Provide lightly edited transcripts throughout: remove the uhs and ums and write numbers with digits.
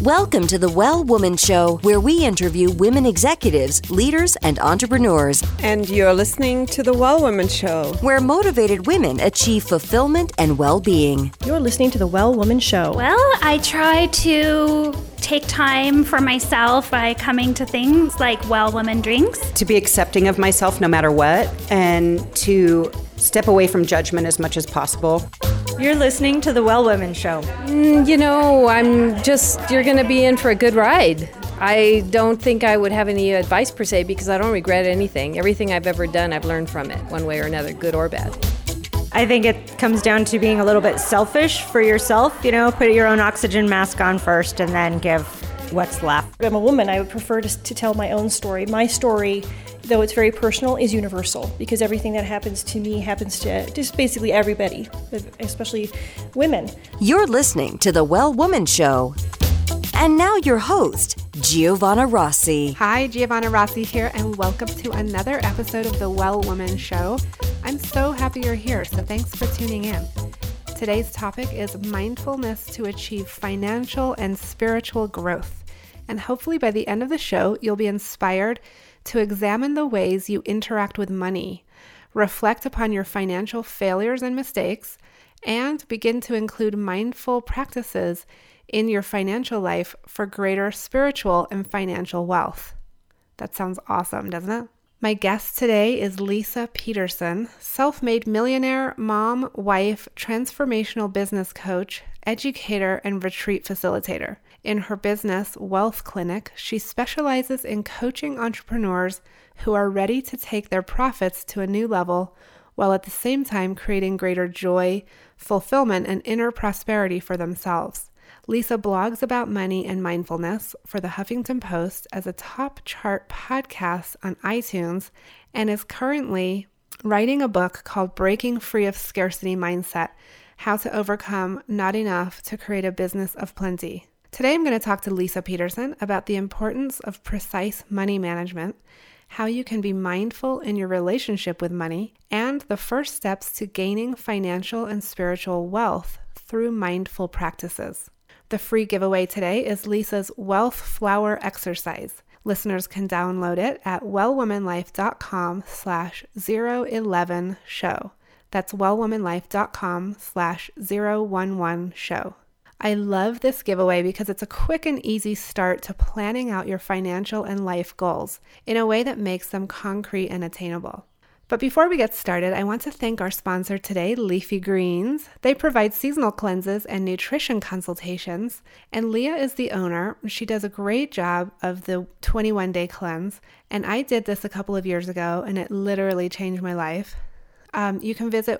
Welcome to the Well Woman Show, where we interview women executives, leaders, and entrepreneurs. And you're listening to the Well Woman Show, where motivated women achieve fulfillment and well-being. You're listening to the Well Woman Show. Well, I try to take time for myself by coming to things like Well Woman Drinks. To be accepting of myself no matter what, and to step away from judgment as much as possible. You're listening to the Well Woman Show. You're going to be in for a good ride. I don't think I would have any advice per se because I don't regret anything. Everything I've ever done, I've learned from it, one way or another, good or bad. I think it comes down to being a little bit selfish for yourself. Put your own oxygen mask on first and then give what's left. I'm a woman. I would prefer to tell my own story. My story, though it's very personal, is universal because everything that happens to me happens to just basically everybody, especially women. You're listening to the Well Woman Show. And now your host, Giovanna Rossi. Hi, Giovanna Rossi here, and welcome to another episode of the Well Woman Show. I'm so happy you're here, so thanks for tuning in. Today's topic is mindfulness to achieve financial and spiritual growth. And hopefully by the end of the show, you'll be inspired to examine the ways you interact with money, reflect upon your financial failures and mistakes, and begin to include mindful practices in your financial life for greater spiritual and financial wealth. That sounds awesome, doesn't it? My guest today is Lisa Peterson, self-made millionaire, mom, wife, transformational business coach, educator, and retreat facilitator. In her business, Wealth Clinic, she specializes in coaching entrepreneurs who are ready to take their profits to a new level while at the same time creating greater joy, fulfillment, and inner prosperity for themselves. Lisa blogs about money and mindfulness for the Huffington Post as a top chart podcast on iTunes and is currently writing a book called Breaking Free of Scarcity Mindset: How to Overcome Not Enough to Create a Business of Plenty. Today I'm going to talk to Lisa Peterson about the importance of precise money management, how you can be mindful in your relationship with money, and the first steps to gaining financial and spiritual wealth through mindful practices. The free giveaway today is Lisa's Wealth Flower Exercise. Listeners can download it at wellwomanlife.com/011show. That's wellwomanlife.com/011show. I love this giveaway because it's a quick and easy start to planning out your financial and life goals in a way that makes them concrete and attainable. But before we get started, I want to thank our sponsor today, Leafy Greens. They provide seasonal cleanses and nutrition consultations, and Leah is the owner. She does a great job of the 21-day cleanse, and I did this a couple of years ago, and it literally changed my life. You can visit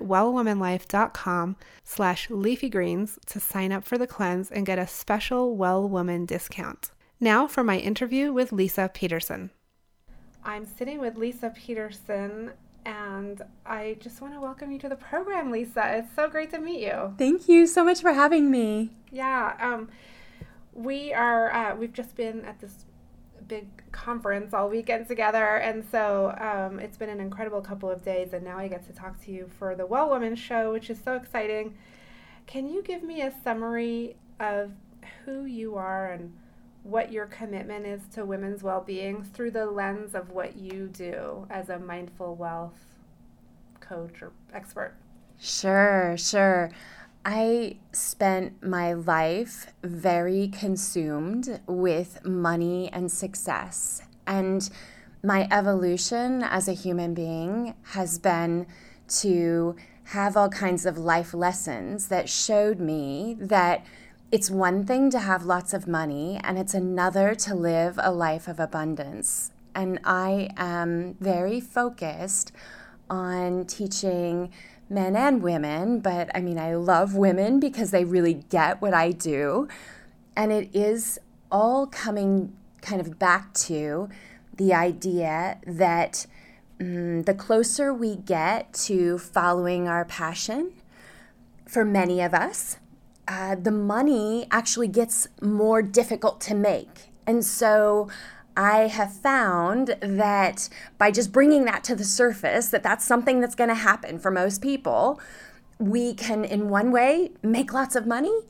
wellwomanlife.com/leafygreens to sign up for the cleanse and get a special Well Woman discount. Now for my interview with Lisa Peterson. I'm sitting with Lisa Peterson, and I just want to welcome you to the program, Lisa. It's so great to meet you. Thank you so much for having me. Yeah, we've just been at this big conference all weekend together, and so it's been an incredible couple of days, and now I get to talk to you for the Well Woman Show, which is so exciting. Can you give me a summary of who you are and what your commitment is to women's well-being through the lens of what you do as a mindful wealth coach or expert? Sure. I spent my life very consumed with money and success. And my evolution as a human being has been to have all kinds of life lessons that showed me that it's one thing to have lots of money and it's another to live a life of abundance. And I am very focused on teaching men and women, but I love women because they really get what I do. And it is all coming kind of back to the idea that the closer we get to following our passion, for many of us, the money actually gets more difficult to make. And so I have found that by just bringing that to the surface, that's something that's going to happen for most people, we can, in one way, make lots of money,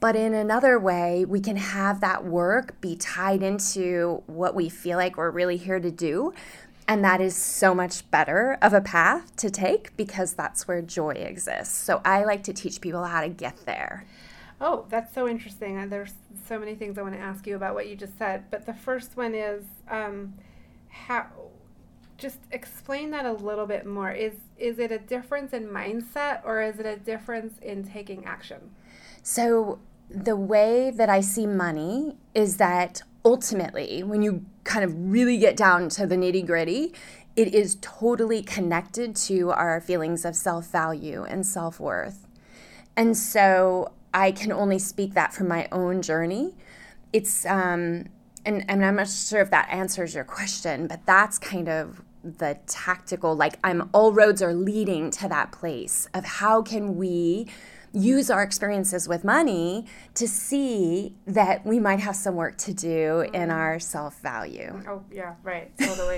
But in another way, we can have that work be tied into what we feel like we're really here to do. And that is so much better of a path to take because that's where joy exists. So I like to teach people how to get there. Oh, that's so interesting. And there's so many things I want to ask you about what you just said. But the first one is how. Just explain that a little bit more. Is it a difference in mindset or is it a difference in taking action? So the way that I see money is that ultimately, when you kind of really get down to the nitty-gritty, it is totally connected to our feelings of self-value and self-worth. And so I can only speak that from my own journey. It's and I'm not sure if that answers your question, but that's kind of the tactical, like all roads are leading to that place of how can we use our experiences with money to see that we might have some work to do in our self-value. Oh, yeah, right, totally.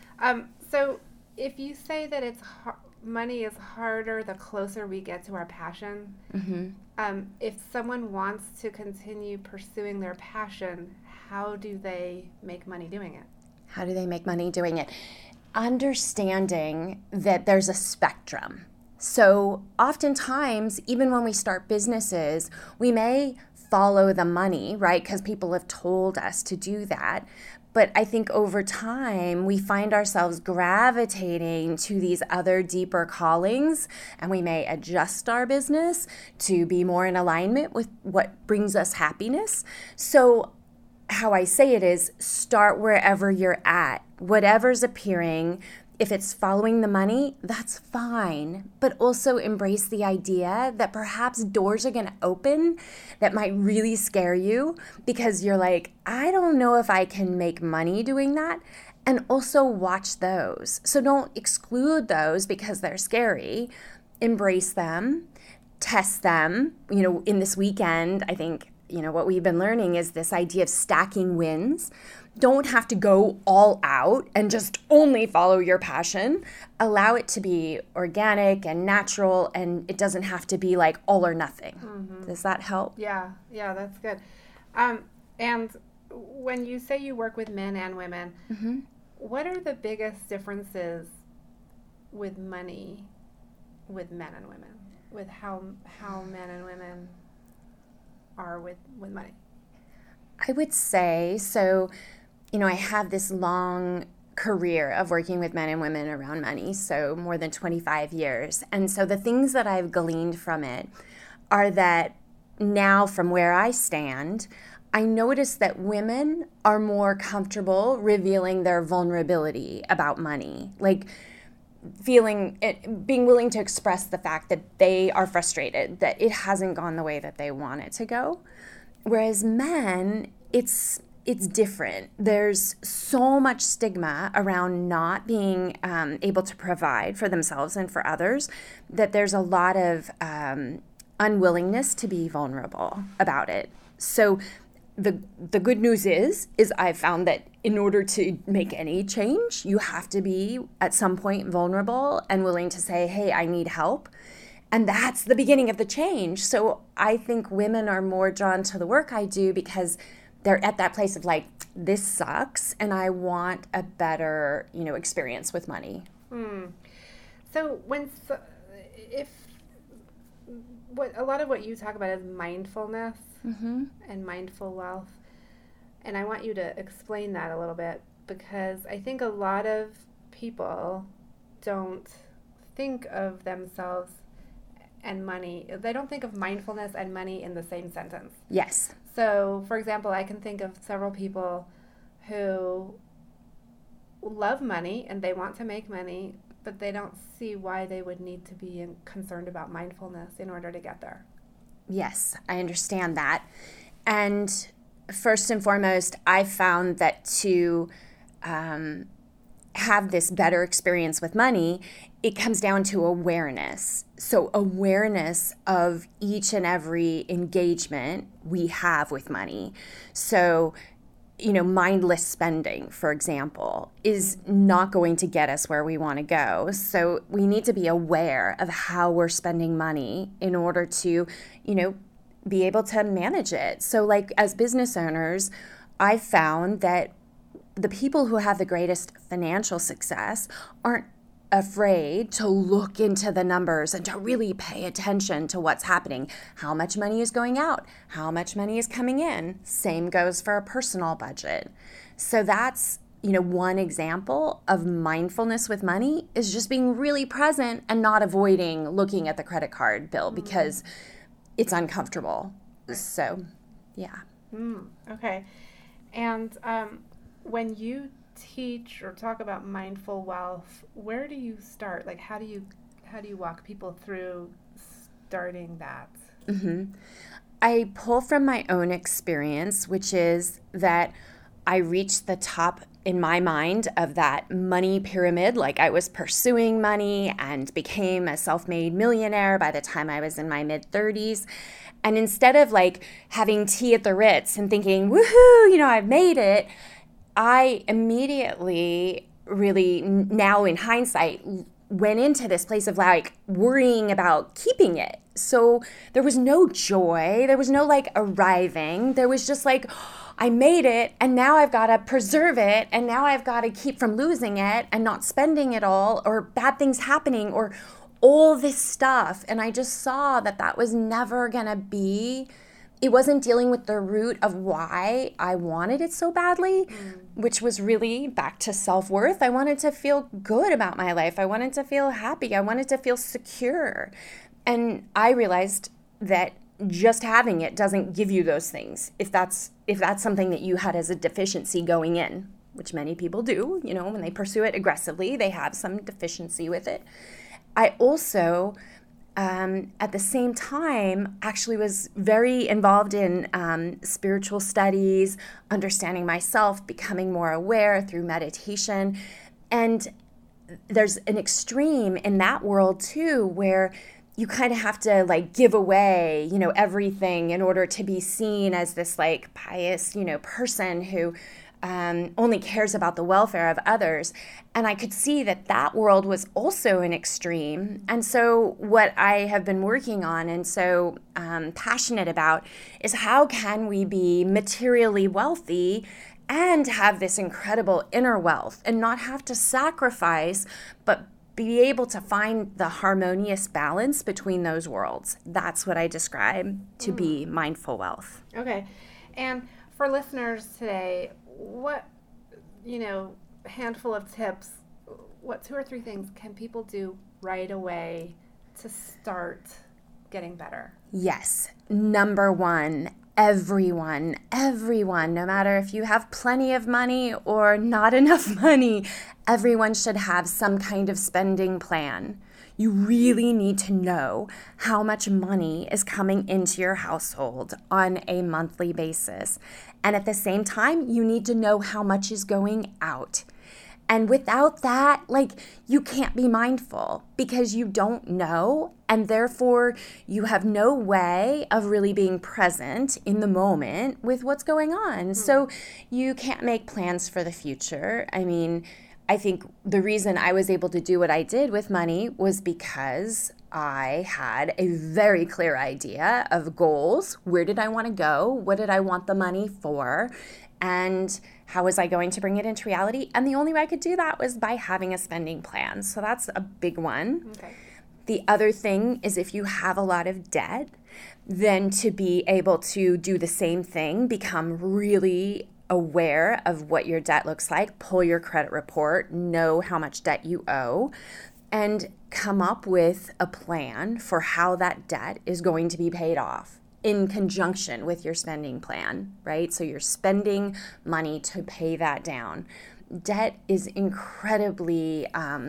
So if you say that money is harder the closer we get to our passion, if someone wants to continue pursuing their passion, how do they make money doing it? How do they make money doing it? Understanding that there's a spectrum. So oftentimes, even when we start businesses, we may follow the money, right? Because people have told us to do that. But I think over time, we find ourselves gravitating to these other deeper callings, and we may adjust our business to be more in alignment with what brings us happiness. So how I say it is start wherever you're at, whatever's appearing. If it's following the money, that's fine. But also embrace the idea that perhaps doors are going to open that might really scare you because you're like, I don't know if I can make money doing that. And also watch those. So don't exclude those because they're scary. Embrace them, test them. In this weekend, I think, what we've been learning is this idea of stacking wins. Don't have to go all out and just only follow your passion. Allow it to be organic and natural, and it doesn't have to be like all or nothing. Does that help? Yeah, that's good. And when you say you work with men and women, what are the biggest differences with money with men and women, with how men and women are with money? I would say, so, I have this long career of working with men and women around money, so more than 25 years. And so the things that I've gleaned from it are that now from where I stand, I notice that women are more comfortable revealing their vulnerability about money, like being willing to express the fact that they are frustrated, that it hasn't gone the way that they want it to go. Whereas men, it's different. There's so much stigma around not being able to provide for themselves and for others that there's a lot of unwillingness to be vulnerable about it. So the good news is I've found that in order to make any change, you have to be at some point vulnerable and willing to say, hey, I need help. And that's the beginning of the change. So I think women are more drawn to the work I do because they're at that place of like, this sucks and I want a better, experience with money. So a lot of what you talk about is mindfulness and mindful wealth. And I want you to explain that a little bit because I think a lot of people don't think of themselves and money. They don't think of mindfulness and money in the same sentence. Yes. So, for example, I can think of several people who love money and they want to make money, but they don't see why they would need to be concerned about mindfulness in order to get there. Yes, I understand that. And first and foremost, I found that to have this better experience with money, it comes down to awareness. So awareness of each and every engagement we have with money. So, mindless spending, for example, is not going to get us where we want to go. So we need to be aware of how we're spending money in order to, be able to manage it. So like as business owners, I've found that the people who have the greatest financial success aren't afraid to look into the numbers and to really pay attention to what's happening. How much money is going out? How much money is coming in? Same goes for a personal budget. So that's, one example of mindfulness with money is just being really present and not avoiding looking at the credit card bill because it's uncomfortable. So, yeah. Okay. And when you teach or talk about mindful wealth, where do you start? Like, how do you walk people through starting that? I pull from my own experience, which is that I reached the top in my mind of that money pyramid. Like I was pursuing money and became a self-made millionaire by the time I was in my mid-30s. And instead of like having tea at the Ritz and thinking, woohoo, I've made it, I immediately really, now in hindsight, went into this place of like worrying about keeping it. So there was no joy. There was no like arriving. There was just like, I made it and now I've got to preserve it and now I've got to keep from losing it and not spending it all or bad things happening or all this stuff. And I just saw that was never going to be, it wasn't dealing with the root of why I wanted it so badly, which was really back to self-worth. I wanted to feel good about my life. I wanted to feel happy. I wanted to feel secure. And I realized that just having it doesn't give you those things. If that's something that you had as a deficiency going in, which many people do, when they pursue it aggressively, they have some deficiency with it. I also, at the same time, actually was very involved in spiritual studies, understanding myself, becoming more aware through meditation. And there's an extreme in that world too, where you kind of have to like give away, everything in order to be seen as this like pious, person who only cares about the welfare of others. And I could see that world was also an extreme. And so what I have been working on and so passionate about is how can we be materially wealthy and have this incredible inner wealth and not have to sacrifice, but be able to find the harmonious balance between those worlds. That's what I describe to be mindful wealth. Okay. And for listeners today, what, handful of tips, what 2 or 3 things can people do right away to start getting better? Yes. Number 1, everyone, no matter if you have plenty of money or not enough money, everyone should have some kind of spending plan. You really need to know how much money is coming into your household on a monthly basis. And at the same time, you need to know how much is going out. And without that, you can't be mindful because you don't know, and therefore you have no way of really being present in the moment with what's going on. So you can't make plans for the future. I think the reason I was able to do what I did with money was because I had a very clear idea of goals. Where did I want to go? What did I want the money for? And how was I going to bring it into reality? And the only way I could do that was by having a spending plan. So that's a big one. Okay. The other thing is if you have a lot of debt, then to be able to do the same thing, become really aware of what your debt looks like, pull your credit report, know how much debt you owe, and come up with a plan for how that debt is going to be paid off in conjunction with your spending plan, right? So you're spending money to pay that down. Debt is incredibly,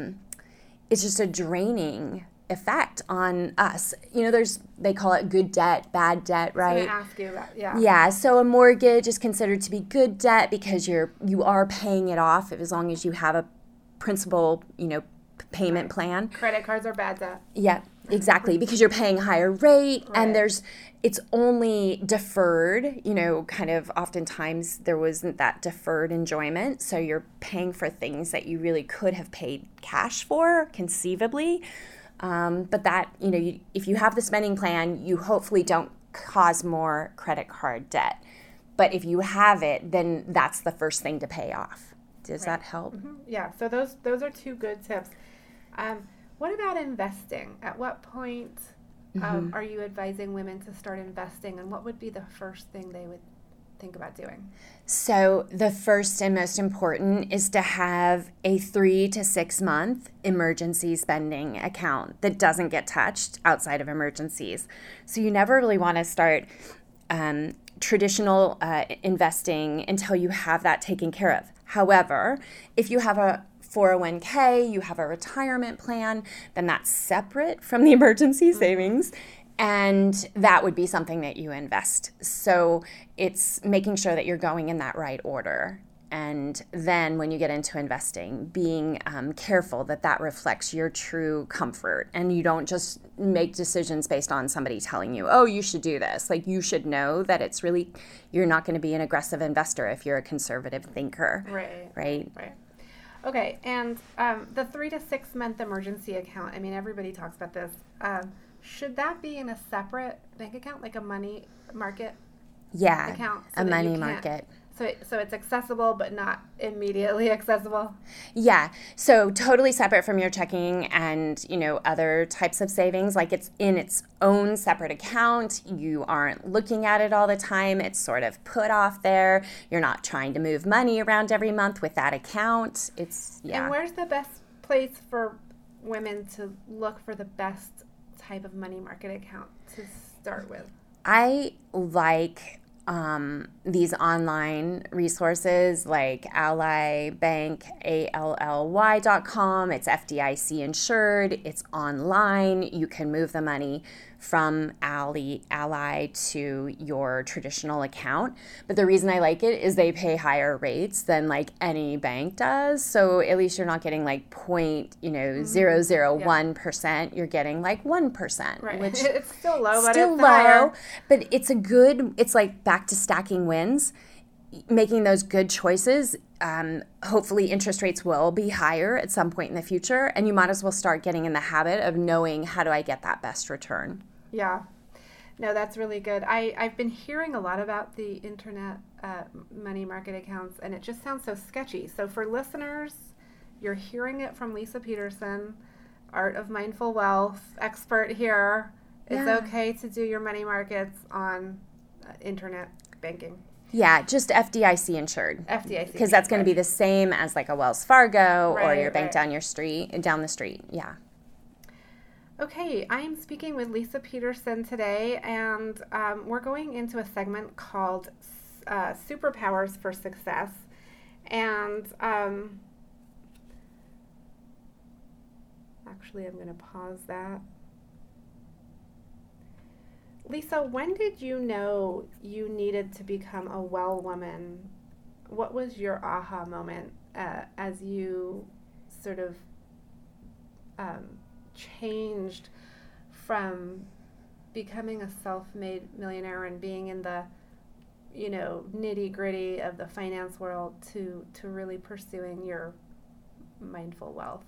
it's just a draining effect on us. They call it good debt, bad debt, right? I was going to ask you about, yeah. Yeah, so a mortgage is considered to be good debt because you are paying it off as long as you have a principal, payment plan. Credit cards are bad debt. Yeah, exactly, because you're paying higher rate, right. And it's only deferred, kind of oftentimes there wasn't that deferred enjoyment, so you're paying for things that you really could have paid cash for, conceivably. But that, if you have the spending plan, you hopefully don't cause more credit card debt. But if you have it, then that's the first thing to pay off. Does that help? Mm-hmm. Yeah, so those are two good tips. What about investing? At what point are you advising women to start investing, and what would be the first thing they would think about doing? So the first and most important is to have a 3 to 6 month emergency spending account that doesn't get touched outside of emergencies. So you never really want to start traditional investing until you have that taken care of. However, if you have a 401k, you have a retirement plan, then that's separate from the emergency savings. And that would be something that you invest. So it's making sure that you're going in that right order. And then when you get into investing, being careful that that reflects your true comfort. And you don't just make decisions based on somebody telling you, oh, you should do this. Like, you should know that it's really, you're not going to be an aggressive investor if you're a conservative thinker. Right. Okay, and the 3 to 6 month emergency account, I mean, everybody talks about this. Should that be in a separate bank account, like a money market account? A money market. So it's accessible, but not immediately accessible? Yeah. So totally separate from your checking and, other types of savings. Like, it's in its own separate account. You aren't looking at it all the time. It's sort of put off there. You're not trying to move money around every month with that account. And where's the best place for women to look for the best type of money market account to start with? I like these online resources like Ally Bank, ALLY.com. It's FDIC insured. It's online. You can move the money from Ally to your traditional account. But the reason I like it is they pay higher rates than like any bank does. So at least you're not getting like 0.001%. You're getting like 1%. Right. Which it's still low, but still it's low. higher. But it's it's like back to stacking wins. Making those good choices, hopefully interest rates will be higher at some point in the future, and you might as well start getting in the habit of knowing, how do I get that best return? Yeah. No, that's really good. I've been hearing a lot about the internet money market accounts, and it just sounds so sketchy. So for listeners, you're hearing it from Lisa Peterson, Art of Mindful Wealth expert here. It's okay to do your money markets on internet banking. Yeah, just FDIC insured. FDIC. Because that's going to be the same as like a Wells Fargo or your bank down the street. Yeah. Okay, I am speaking with Lisa Peterson today, and we're going into a segment called Superpowers for Success. And actually, I'm going to pause that. Lisa, when did you know you needed to become a well woman? What was your aha moment as you sort of changed from becoming a self-made millionaire and being in the, nitty-gritty of the finance world to really pursuing your mindful wealth?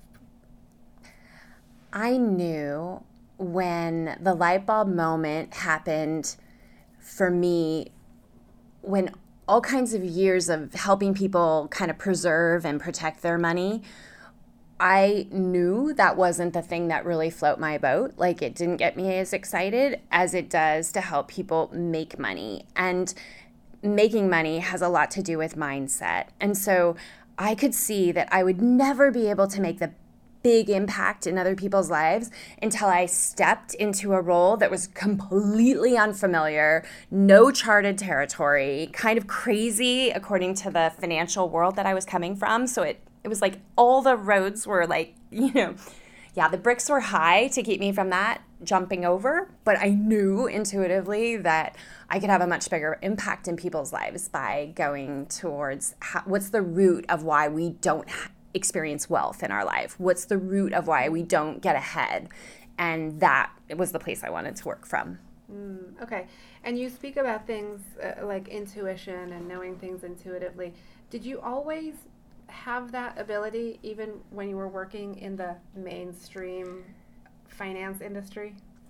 I knew when the light bulb moment happened for me, when all kinds of years of helping people kind of preserve and protect their money, I knew that wasn't the thing that really float my boat. Like, it didn't get me as excited as it does to help people make money. And making money has a lot to do with mindset. And so I could see that I would never be able to make the big impact in other people's lives until I stepped into a role that was completely unfamiliar, no charted territory, kind of crazy according to the financial world that I was coming from. So it was like all the roads were like, the bricks were high to keep me from that jumping over, but I knew intuitively that I could have a much bigger impact in people's lives by going towards what's the root of why we don't experience wealth in our life. What's the root of why we don't get ahead? And that was the place I wanted to work from. Okay. And you speak about things like intuition and knowing things intuitively. Did you always have that ability even when you were working in the mainstream finance industry?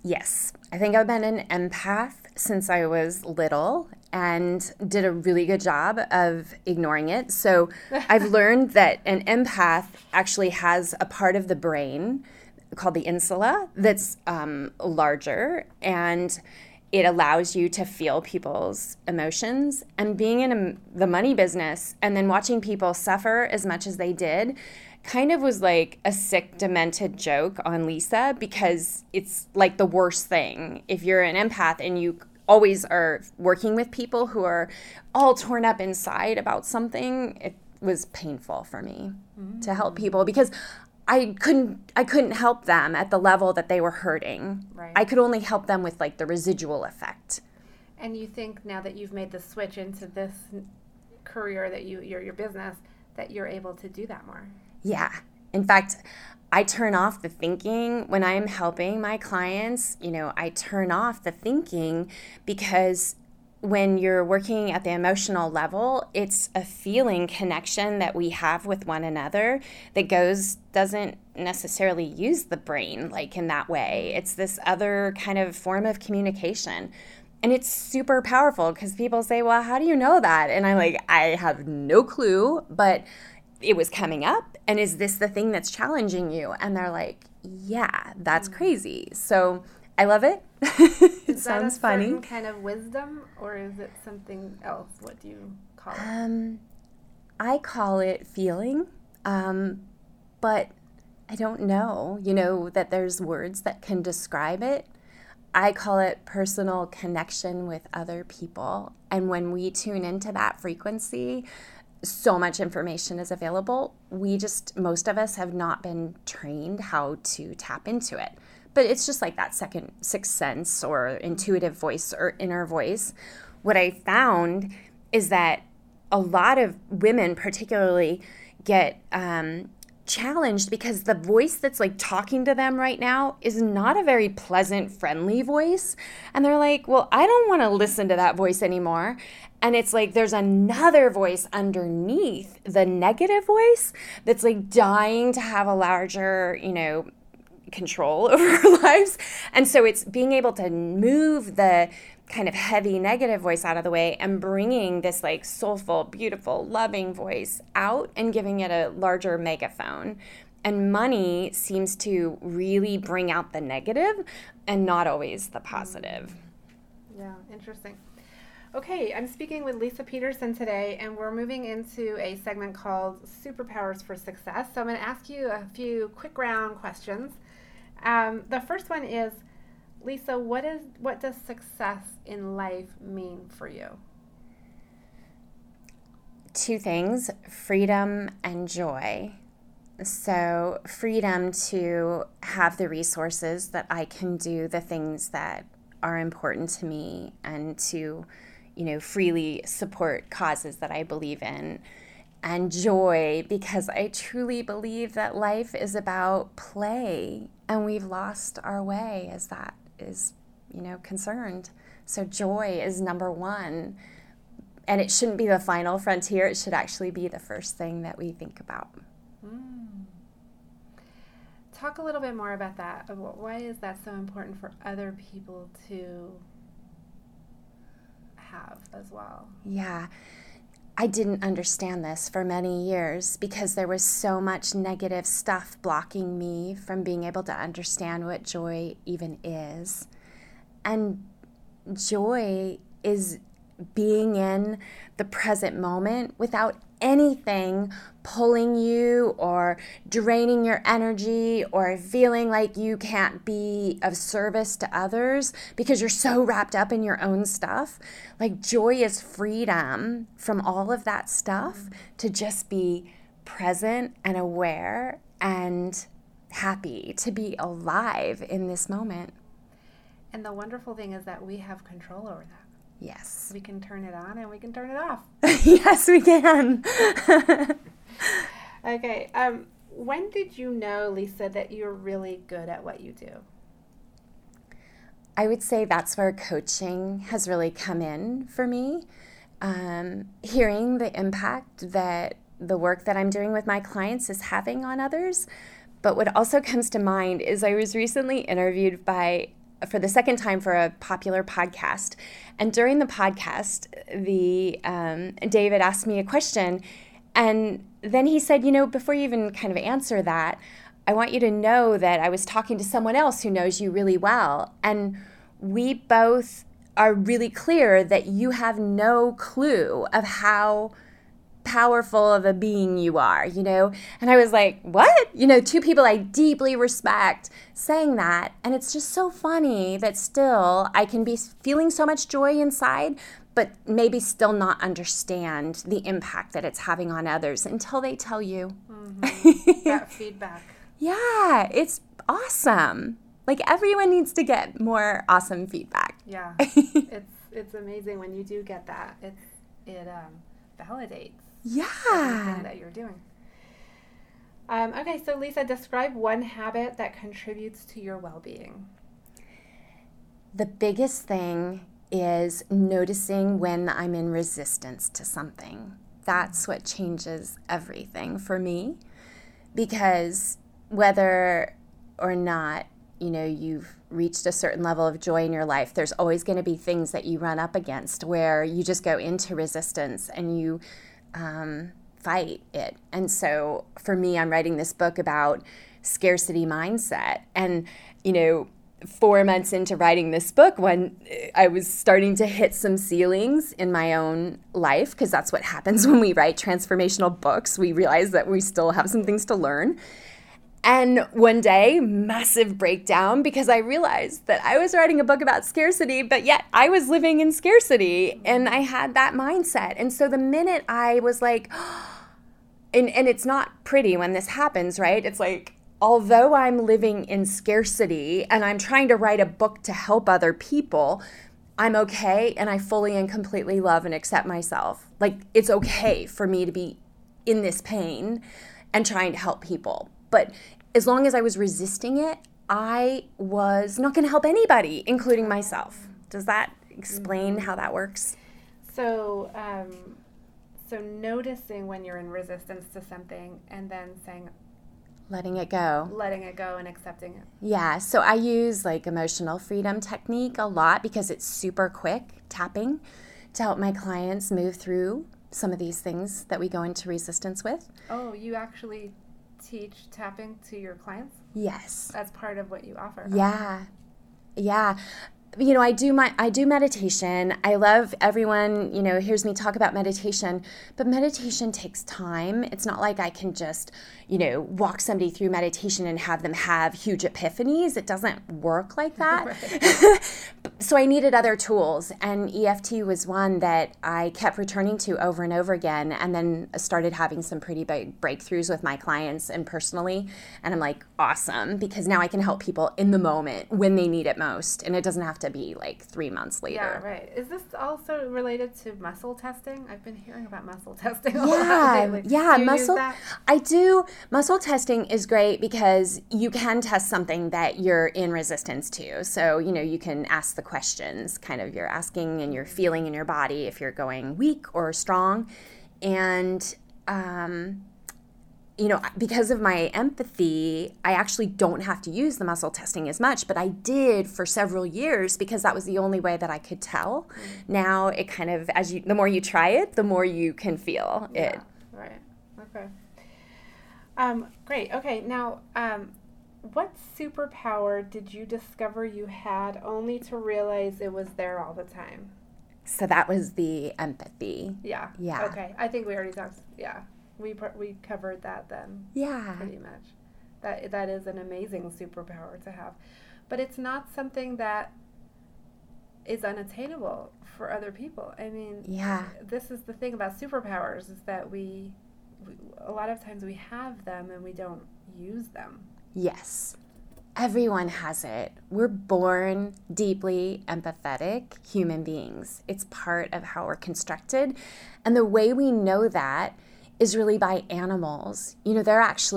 Yes. I think I've been an empath since I was little and did a really good job of ignoring it. So I've learned that an empath actually has a part of the brain called the insula that's larger, and it allows you to feel people's emotions. And being in the money business and then watching people suffer as much as they did kind of was like a sick, demented joke on Lisa, because it's like the worst thing. If you're an empath and you always are working with people who are all torn up inside about something, it was painful for me to help people, because I couldn't help them at the level that they were hurting. Right. I could only help them with like the residual effect. And you think now that you've made the switch into this career that your business, that you're able to do that more? Yeah. In fact, I turn off the thinking when I'm helping my clients. I turn off the thinking, because when you're working at the emotional level, it's a feeling connection that we have with one another that doesn't necessarily use the brain like in that way. It's this other kind of form of communication. And it's super powerful, because people say, well, how do you know that? And I'm like, I have no clue, but it was coming up. And is this the thing that's challenging you? And they're like, yeah, that's crazy. So I love it. It sounds funny. Is that a certain kind of wisdom, or is it something else? What do you call it? I call it feeling, but I don't know, that there's words that can describe it. I call it personal connection with other people. And when we tune into that frequency, so much information is available. Most of us have not been trained how to tap into it. But it's just like that second sixth sense or intuitive voice or inner voice. What I found is that a lot of women particularly get challenged because the voice that's like talking to them right now is not a very pleasant, friendly voice. And they're like, well, I don't want to listen to that voice anymore. And it's like there's another voice underneath the negative voice that's like dying to have a larger, control over our lives. And so it's being able to move the kind of heavy negative voice out of the way and bringing this like soulful, beautiful, loving voice out and giving it a larger megaphone. And money seems to really bring out the negative and not always the positive. Yeah, interesting. Okay, I'm speaking with Lisa Peterson today, and we're moving into a segment called Superpowers for Success. So I'm going to ask you a few quick round questions. The first one is, Lisa, what does success in life mean for you? Two things, freedom and joy. So freedom to have the resources that I can do the things that are important to me and to, freely support causes that I believe in. And joy, because I truly believe that life is about play, and we've lost our way as that is, concerned. So joy is number one. And it shouldn't be the final frontier. It should actually be the first thing that we think about. Talk a little bit more about that. Why is that so important for other people to have as well? Yeah. I didn't understand this for many years because there was so much negative stuff blocking me from being able to understand what joy even is. And joy is being in the present moment without anything pulling you or draining your energy or feeling like you can't be of service to others because you're so wrapped up in your own stuff. Like joy is freedom from all of that stuff to just be present and aware and happy to be alive in this moment. And the wonderful thing is that we have control over that. Yes. We can turn it on and we can turn it off. Yes, we can. Okay. When did you know, Lisa, that you're really good at what you do? I would say that's where coaching has really come in for me. Hearing the impact that the work that I'm doing with my clients is having on others. But what also comes to mind is I was recently interviewed by for the second time for a popular podcast. And during the podcast, David asked me a question, and then he said, before you even kind of answer that, I want you to know that I was talking to someone else who knows you really well. And we both are really clear that you have no clue of how powerful of a being you are, And I was like, what? Two people I deeply respect saying that. And it's just so funny that still I can be feeling so much joy inside, but maybe still not understand the impact that it's having on others until they tell you. Mm-hmm. That feedback. Yeah, it's awesome. Like, everyone needs to get more awesome feedback. Yeah, it's amazing when you do get that. It validates everything that you're doing. Okay, so Lisa, describe one habit that contributes to your well-being. The biggest thing is noticing when I'm in resistance to something. That's what changes everything for me, because whether or not you've reached a certain level of joy in your life, there's always going to be things that you run up against where you just go into resistance and you fight it. And so for me, I'm writing this book about scarcity mindset. And, 4 months into writing this book, when I was starting to hit some ceilings in my own life, because that's what happens when we write transformational books. We realize that we still have some things to learn. And one day, massive breakdown, because I realized that I was writing a book about scarcity, but yet I was living in scarcity, and I had that mindset. And so the minute I was like, and it's not pretty when this happens, right? It's like, although I'm living in scarcity and I'm trying to write a book to help other people, I'm okay, and I fully and completely love and accept myself. Like, it's okay for me to be in this pain and trying to help people. But as long as I was resisting it, I was not going to help anybody, including myself. Does that explain how that works? So noticing when you're in resistance to something and then saying, letting it go and accepting it. Yeah. So I use emotional freedom technique a lot because it's super quick tapping to help my clients move through some of these things that we go into resistance with. Oh, you actually teach tapping to your clients? Yes. That's part of what you offer. Yeah. Yeah. I do meditation. I love everyone, hears me talk about meditation, but meditation takes time. It's not like I can just, walk somebody through meditation and have them have huge epiphanies. It doesn't work like that. So I needed other tools, and EFT was one that I kept returning to over and over again, and then started having some pretty big breakthroughs with my clients and personally. And I'm like, awesome, because now I can help people in the moment when they need it most, and it doesn't have to be 3 months later. Yeah, right. Is this also related to muscle testing? I've been hearing about muscle testing a lot lately. Yeah, do you muscle. Use that? I do. Muscle testing is great because you can test something that you're in resistance to. So, you can ask the questions, kind of you're asking and you're feeling in your body if you're going weak or strong. And, because of my empathy, I actually don't have to use the muscle testing as much, but I did for several years because that was the only way that I could tell. Now it kind of, the more you try it, the more you can feel it. Right. Okay. Great. Okay. Now, what superpower did you discover you had only to realize it was there all the time? So that was the empathy. Yeah. Yeah. Okay. I think we already talked. Yeah. We covered that then. Yeah. Pretty much. That is an amazing superpower to have. But it's not something that is unattainable for other people. I mean, yeah. This is the thing about superpowers, is that we a lot of times we have them and we don't use them. Yes. Everyone has it. We're born deeply empathetic human beings. It's part of how we're constructed. And the way we know that is really by animals. They don't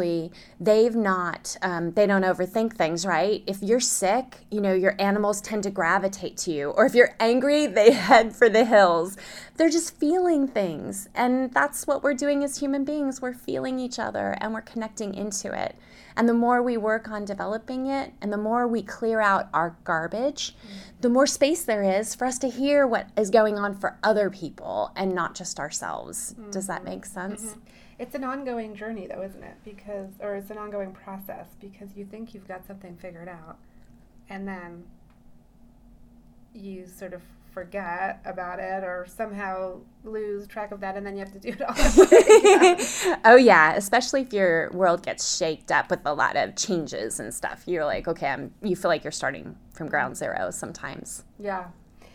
overthink things, right? If you're sick, your animals tend to gravitate to you. Or if you're angry, they head for the hills. they're just feeling things. And that's what we're doing as human beings. We're feeling each other and we're connecting into it. And the more we work on developing it and the more we clear out our garbage, the more space there is for us to hear what is going on for other people and not just ourselves. Does that make sense? It's an ongoing journey, though, isn't it? Or it's an ongoing process, because you think you've got something figured out, and then you sort of forget about it or somehow lose track of that, and then you have to do it all over again. Oh, yeah, especially if your world gets shaked up with a lot of changes and stuff. You're like, okay, you feel like you're starting from ground zero sometimes. Yeah.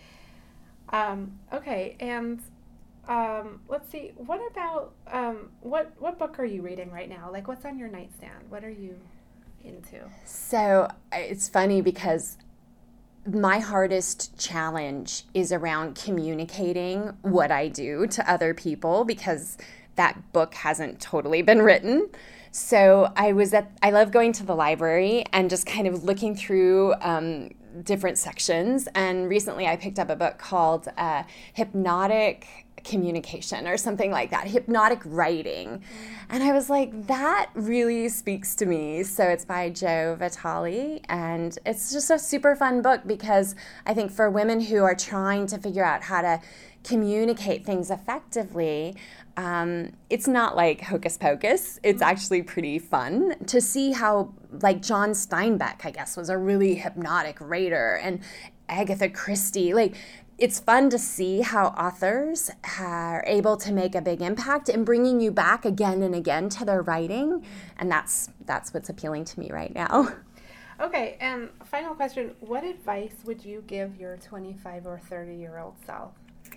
Okay, and let's see. What about what book are you reading right now? Like, what's on your nightstand? What are you into? So it's funny because my hardest challenge is around communicating what I do to other people, because that book hasn't totally been written. So I love going to the library and just kind of looking through different sections. And recently I picked up a book called Hypnotic Communication or something like that, hypnotic writing. And I was like, that really speaks to me. So it's by Joe Vitale, and it's just a super fun book, because I think for women who are trying to figure out how to communicate things effectively, it's not like hocus pocus. It's actually pretty fun to see how, like, John Steinbeck, I guess, was a really hypnotic writer, and Agatha Christie, like, it's fun to see how authors are able to make a big impact in bringing you back again and again to their writing. And that's what's appealing to me right now. Okay, and final question. What advice would you give your 25 or 30-year-old self?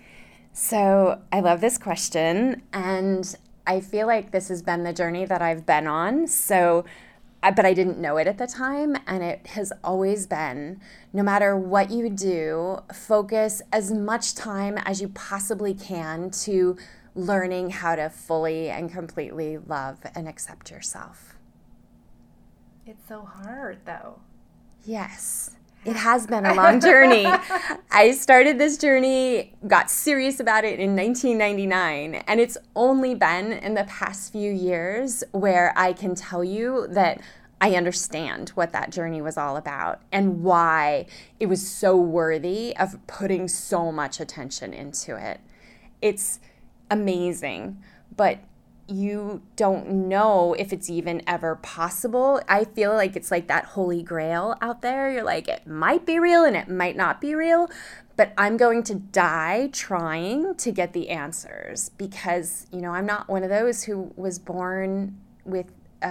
So I love this question, and I feel like this has been the journey that I've been on. But I didn't know it at the time, and it has always been, no matter what you do, focus as much time as you possibly can to learning how to fully and completely love and accept yourself. It's so hard, though. Yes. It has been a long journey. I started this journey, got serious about it in 1999, and it's only been in the past few years where I can tell you that I understand what that journey was all about and why it was so worthy of putting so much attention into it. It's amazing, but you don't know if it's even ever possible. I feel like it's like that holy grail out there. You're like, it might be real and it might not be real, but I'm going to die trying to get the answers, because, I'm not one of those who was born with,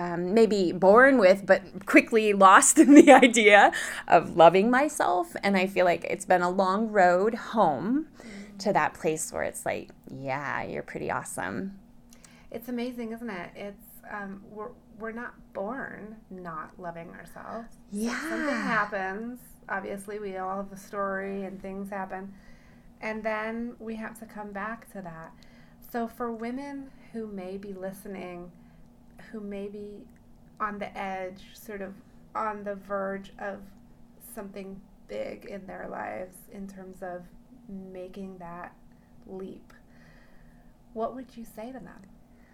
but quickly lost in the idea of loving myself. And I feel like it's been a long road home to that place where it's like, yeah, you're pretty awesome. It's amazing, isn't it? It's we're not born not loving ourselves. Yeah. Something happens. Obviously, we all have a story and things happen. And then we have to come back to that. So for women who may be listening, who may be on the edge, sort of on the verge of something big in their lives in terms of making that leap, what would you say to them?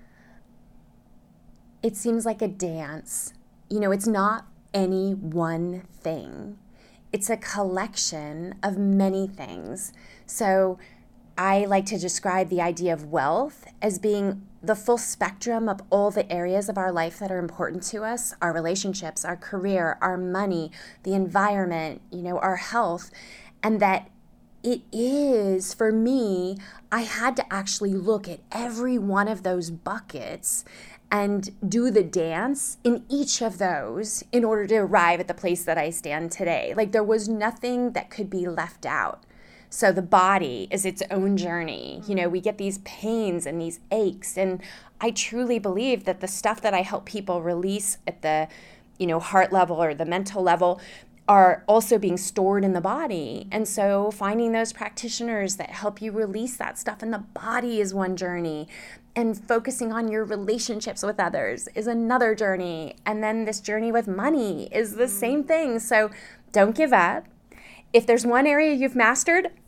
It seems like a dance. It's not any one thing. It's a collection of many things. So I like to describe the idea of wealth as being the full spectrum of all the areas of our life that are important to us, our relationships, our career, our money, the environment, our health, and that it is, for me, I had to actually look at every one of those buckets and do the dance in each of those in order to arrive at the place that I stand today. Like, there was nothing that could be left out. So the body is its own journey. We get these pains and these aches, and I truly believe that the stuff that I help people release at the, heart level or the mental level are also being stored in the body. And so finding those practitioners that help you release that stuff in the body is one journey. And focusing on your relationships with others is another journey. And then this journey with money is the same thing. So don't give up. If there's one area you've mastered,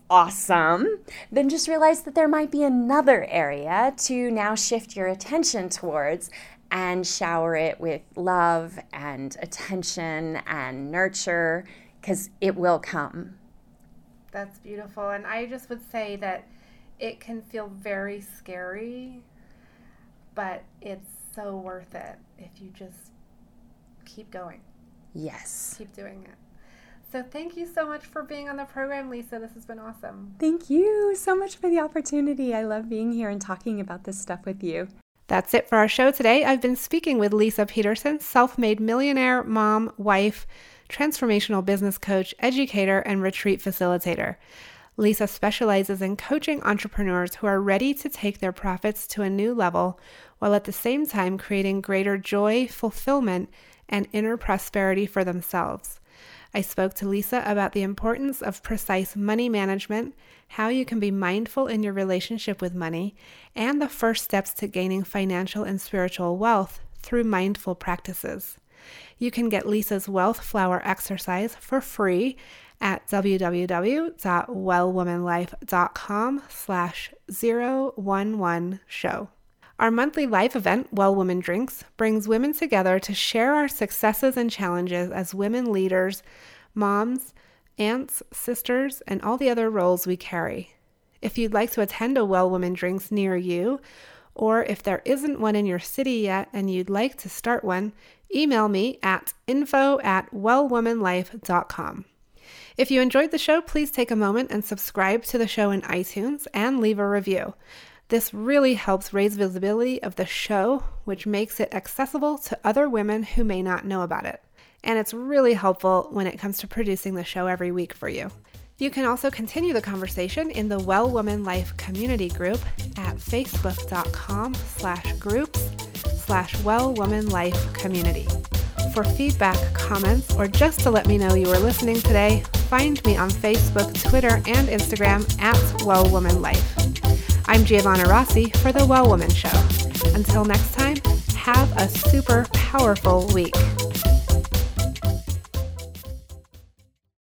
awesome. Then just realize that there might be another area to now shift your attention towards and shower it with love and attention and nurture, because it will come. That's beautiful. And I just would say that it can feel very scary, but it's so worth it if you just keep going. Yes. Keep doing it. So thank you so much for being on the program, Lisa. This has been awesome. Thank you so much for the opportunity. I love being here and talking about this stuff with you. That's it for our show today. I've been speaking with Lisa Peterson, self-made millionaire, mom, wife, transformational business coach, educator, and retreat facilitator. Lisa specializes in coaching entrepreneurs who are ready to take their profits to a new level while at the same time creating greater joy, fulfillment, and inner prosperity for themselves. I spoke to Lisa about the importance of precise money management, how you can be mindful in your relationship with money, and the first steps to gaining financial and spiritual wealth through mindful practices. You can get Lisa's Wealth Flower exercise for free at www.wellwomanlife.com/011show. Our monthly live event, Well Woman Drinks, brings women together to share our successes and challenges as women leaders, moms, aunts, sisters, and all the other roles we carry. If you'd like to attend a Well Woman Drinks near you, or if there isn't one in your city yet and you'd like to start one, email me at info@wellwomanlife.com. If you enjoyed the show, please take a moment and subscribe to the show in iTunes and leave a review. This really helps raise visibility of the show, which makes it accessible to other women who may not know about it. And it's really helpful when it comes to producing the show every week for you. You can also continue the conversation in the Well Woman Life community group at facebook.com/groups/wellwomanlifecommunity. For feedback, comments, or just to let me know you were listening today, find me on Facebook, Twitter, and Instagram at Well Woman Life. I'm Giovanna Rossi for The Well Woman Show. Until next time, have a super powerful week.